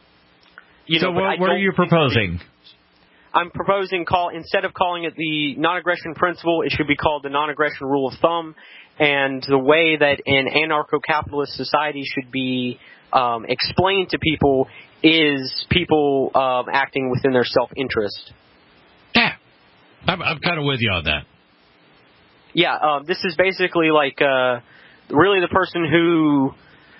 you so know, what, what are you proposing? I'm proposing call instead of calling it the non-aggression principle, it should be called the non-aggression rule of thumb, and the way that an anarcho-capitalist society should be um, explained to people is people um, acting within their self-interest. Yeah, I'm, I'm kind of with you on that. Yeah, um, this is basically like uh, really the person who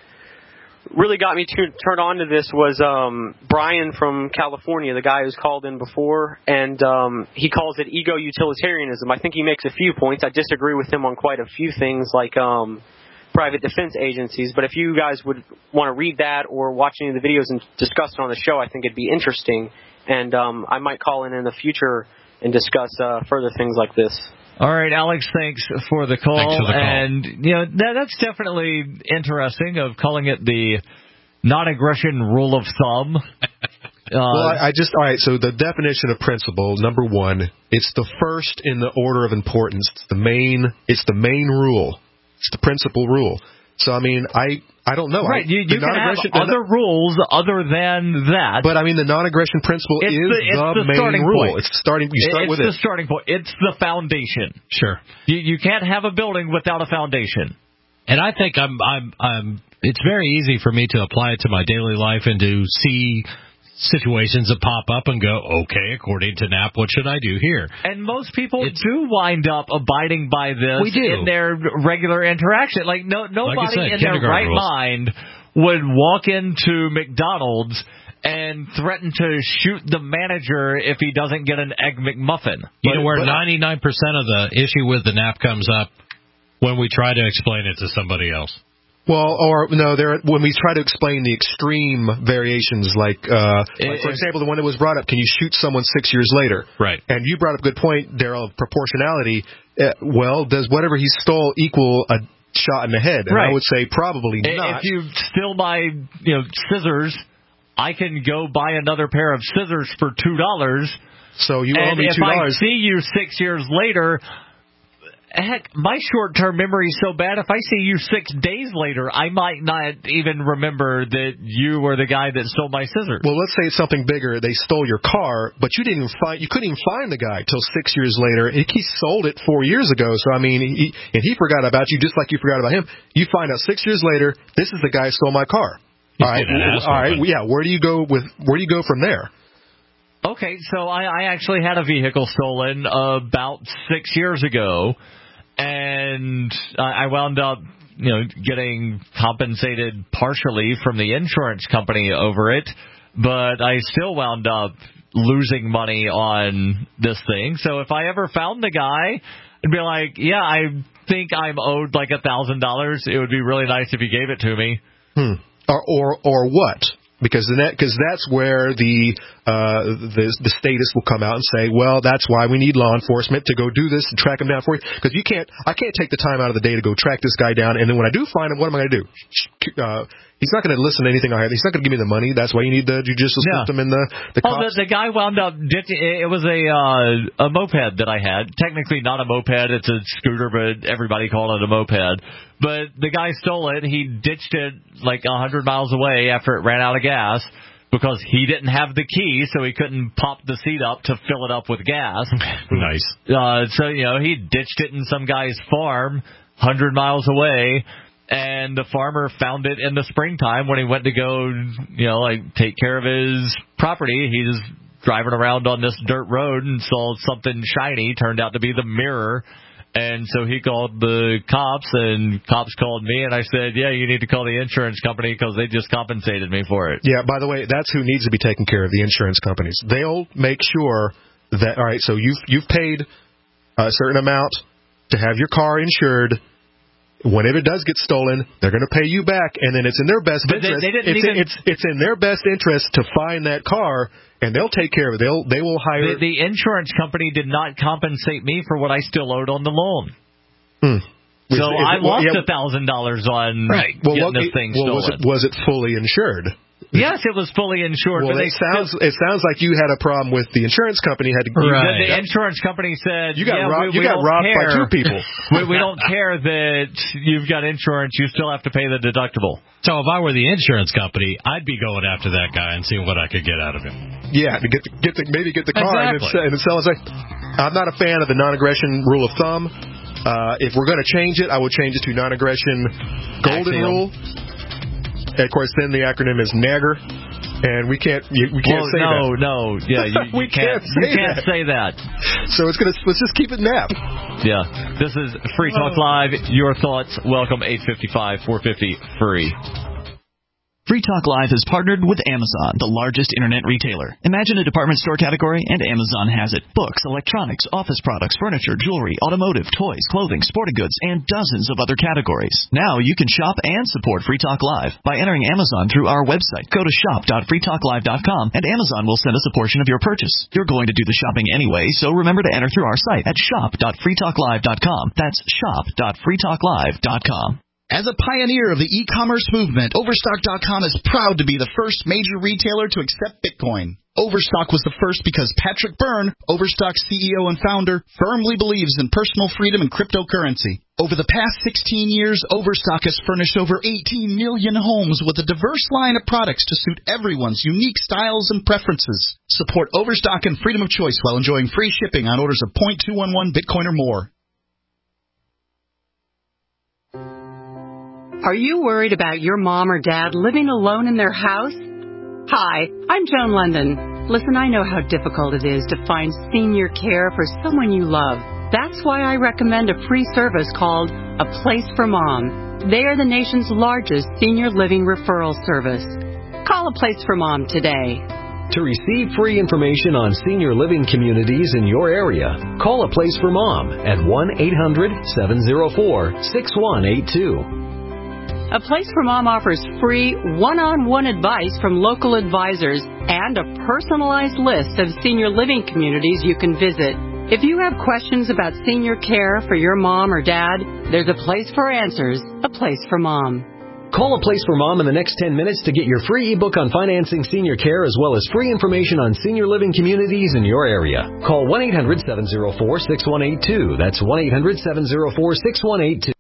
really got me to turn on to this was um, Brian from California, the guy who's called in before, and um, he calls it ego-utilitarianism. I think he makes a few points. I disagree with him on quite a few things, like um, private defense agencies, but if you guys would want to read that or watch any of the videos and discuss it on the show, I think it'd be interesting, and um, I might call in in the future and discuss uh, further things like this. All right, Alex, thanks for the call. Thanks for the call. And, you know, that, that's definitely interesting of calling it the non-aggression rule of thumb. Uh, well, I, I just, all right, so the definition of principle, number one, it's the first in the order of importance. It's the main, it's the main rule. It's the principal rule. So, I mean, I I don't know. Right, I, you, you can have other rules other than that. But, I mean, the non-aggression principle it's is the, it's the, the main starting rule. Point. It's starting. You start it's with the it. starting point. It's the foundation. Sure. You, you can't have a building without a foundation. And I think I'm, I'm, I'm. It's very easy for me to apply it to my daily life and to see situations that pop up and go, okay, according to N A P, what should I do here? And most people it's, do wind up abiding by this we do. in their regular interaction. Like no, nobody like said, in their right rules. mind would walk into McDonald's and threaten to shoot the manager if he doesn't get an Egg McMuffin. You know where ninety-nine percent of the issue with the N A P comes up? When we try to explain it to somebody else. Well, or no, there when we try to explain the extreme variations, like, uh, it, like for example, the one that was brought up, can you shoot someone six years later? Right. And you brought up a good point, Daryl, of proportionality. Uh, well, does whatever he stole equal a shot in the head? And right. I would say probably if not. If you steal my, you know, scissors, I can go buy another pair of scissors for two dollars. So you owe and me two dollars. If I see you six years later. Heck, my short-term memory is so bad, if I see you six days later, I might not even remember that you were the guy that stole my scissors. Well, let's say it's something bigger. They stole your car, but you didn't even find, you couldn't even find the guy till six years later. He sold it four years ago. So, I mean, he, and he forgot about you just like you forgot about him. You find out six years later, this is the guy who stole my car. He's all right, all right, yeah. Where do you go with, where do you go from there? Okay, so I, I actually had a vehicle stolen about six years ago. And I wound up, you know, getting compensated partially from the insurance company over it, but I still wound up losing money on this thing. So if I ever found the guy, I'd be like, yeah, I think I'm owed like a thousand dollars. It would be really nice if you gave it to me. Hmm. Or or or what? Because then that, because that's where the uh, the the statist will come out and say, well, that's why we need law enforcement to go do this and track him down for you. Because you can't, I can't take the time out of the day to go track this guy down, and then when I do find him, what am I going to do? Uh, he's not going to listen to anything I have. He's not going to give me the money. That's why you need the judicial yeah. system and the the cops. Oh, the, the guy wound up ditching. It was a uh, a moped that I had. Technically not a moped. It's a scooter, but everybody called it a moped. But the guy stole it. He ditched it like a hundred miles away after it ran out of gas because he didn't have the key, so he couldn't pop the seat up to fill it up with gas. Nice. Uh, so, you know, he ditched it in some guy's farm hundred miles away, and the farmer found it in the springtime when he went to go, you know, like take care of his property. He was driving around on this dirt road and saw something shiny. Turned out to be the mirror. And so he called the cops, and cops called me, and I said, yeah, you need to call the insurance company because they just compensated me for it. Yeah, by the way, that's who needs to be taken care of, the insurance companies. They'll make sure that, all right, so you've, you've paid a certain amount to have your car insured. Whenever it does get stolen, they're going to pay you back, and then it's in their best but interest. They, they didn't it's, even... it's, it's in their best interest to find that car, and they'll take care of it. They'll they will hire. The, the insurance company did not compensate me for what I still owed on the loan. Hmm. So it, I well, lost a yeah, thousand dollars on right. well, getting well, this thing well, stolen. Was it, was it fully insured? Yes, it was fully insured. Well, but it they sounds still, it sounds like you had a problem with the insurance company. Had to right. The, the insurance company said you got yeah, robbed. We, you we got don't robbed care. by two people. we, we don't care that you've got insurance. You still have to pay the deductible. So if I were the insurance company, I'd be going after that guy and seeing what I could get out of him. Yeah, to get the, get the, maybe get the car exactly. and, it's, and sell it. I'm not a fan of the non-aggression rule of thumb. Uh, if we're going to change it, I would change it to non-aggression golden Axiom. rule. And of course, then the acronym is NAGGER. And we can't, we can't well, say no, that. No, no, yeah, you, we you can't, can't, say, you can't that. say that. So it's gonna, let's just keep it N A P. Yeah, this is Free Talk Live. Your thoughts? Welcome eight five five, four five zero, free. Free Talk Live has partnered with Amazon, the largest internet retailer. Imagine a department store category, and Amazon has it. Books, electronics, office products, furniture, jewelry, automotive, toys, clothing, sporting goods, and dozens of other categories. Now you can shop and support Free Talk Live by entering Amazon through our website. Go to shop dot free talk live dot com, and Amazon will send us a portion of your purchase. You're going to do the shopping anyway, so remember to enter through our site at shop dot free talk live dot com. That's shop dot free talk live dot com. As a pioneer of the e-commerce movement, Overstock dot com is proud to be the first major retailer to accept Bitcoin. Overstock was the first because Patrick Byrne, Overstock's C E O and founder, firmly believes in personal freedom and cryptocurrency. Over the past sixteen years, Overstock has furnished over eighteen million homes with a diverse line of products to suit everyone's unique styles and preferences. Support Overstock and freedom of choice while enjoying free shipping on orders of zero point two one one Bitcoin or more. Are you worried about your mom or dad living alone in their house? Hi, I'm Joan London. Listen, I know how difficult it is to find senior care for someone you love. That's why I recommend a free service called A Place for Mom. They are the nation's largest senior living referral service. Call A Place for Mom today. To receive free information on senior living communities in your area, call A Place for Mom at one eight hundred seven oh four six one eight two. A Place for Mom offers free one-on-one advice from local advisors and a personalized list of senior living communities you can visit. If you have questions about senior care for your mom or dad, there's a place for answers, A Place for Mom. Call A Place for Mom in the next ten minutes to get your free ebook on financing senior care as well as free information on senior living communities in your area. Call one eight hundred seven oh four six one eight two. That's one eight hundred seven oh four six one eight two.